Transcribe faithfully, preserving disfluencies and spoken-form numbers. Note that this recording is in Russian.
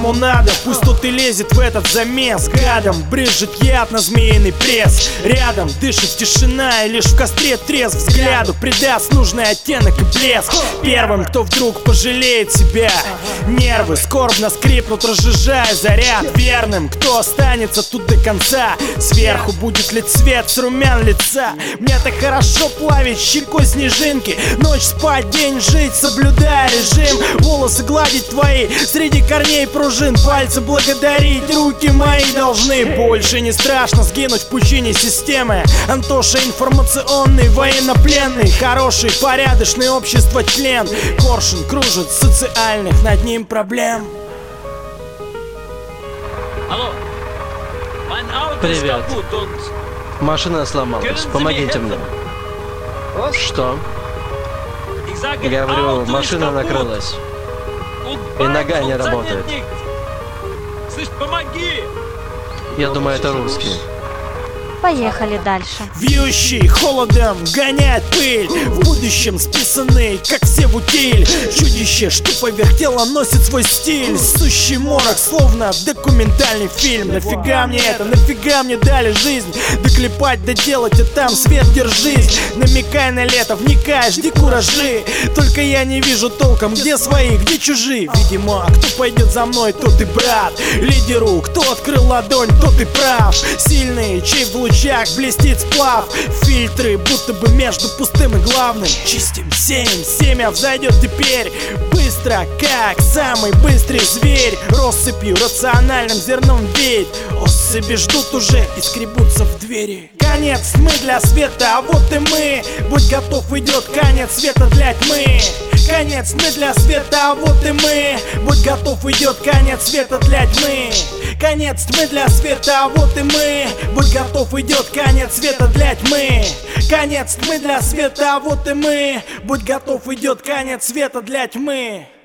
кому надо, пусть тот и лезет в этот замес. Гадом брызжет яд на змеиный пресс. Рядом дышит тишина, и лишь в костре трезв взгляду придаст нужный оттенок и блеск. Первым, кто вдруг пожалеет себя, нервы скорбно скрипнут, разжижая заряд. Верным, кто останется тут до конца, сверху будет лить свет с румян лица. Мне так хорошо плавить щекой снежинки, ночь спать, день жить, соблюдая режим. Волосы гладить твои среди корней пружин, пальцы благодарить, руки мои должны. Больше не страшно сгинуть в пучине системы. Антоша информационный, военнопленный, хороший, порядочный, общество член. Коршун кружит социальных над ним проблем. Привет. Машина сломалась, помогите мне. Что? Говорю, машина накрылась. И нога не работает. Я думаю, это русский. Поехали дальше. Вьющий холодом гоняет пыль, в будущем списанный, как все в утиль. Чудище, что поверх тела носит свой стиль. Сущий морок, словно документальный фильм. Нафига мне это, нафига мне дали жизнь? Доклепать, доделать, а там свет держись. Намекай на лето, вникай, жди куражи. Только я не вижу толком, где свои, где чужие. Видимо, кто пойдет за мной, тот и брат. Лидеру, кто открыл ладонь, тот и прав. Сильный, чей в лучах блестит сплав. Фильтры, будто бы между пустым и главным. Чистим, сеем, семя взойдет теперь быстро, как самый быстрый зверь. Россыпью, рациональным зерном веет. Особи ждут уже и скребутся в двери. Конец тьмы для света, а вот и мы. Будь готов, идет конец света для тьмы. Конец тьмы для света, а вот и мы. Будь готов, идет конец света для тьмы. Конец тьмы для света, а вот и мы. Будь готов, идет конец света для тьмы. Конец тьмы для света, а вот и мы. Будь готов, идет конец света для тьмы.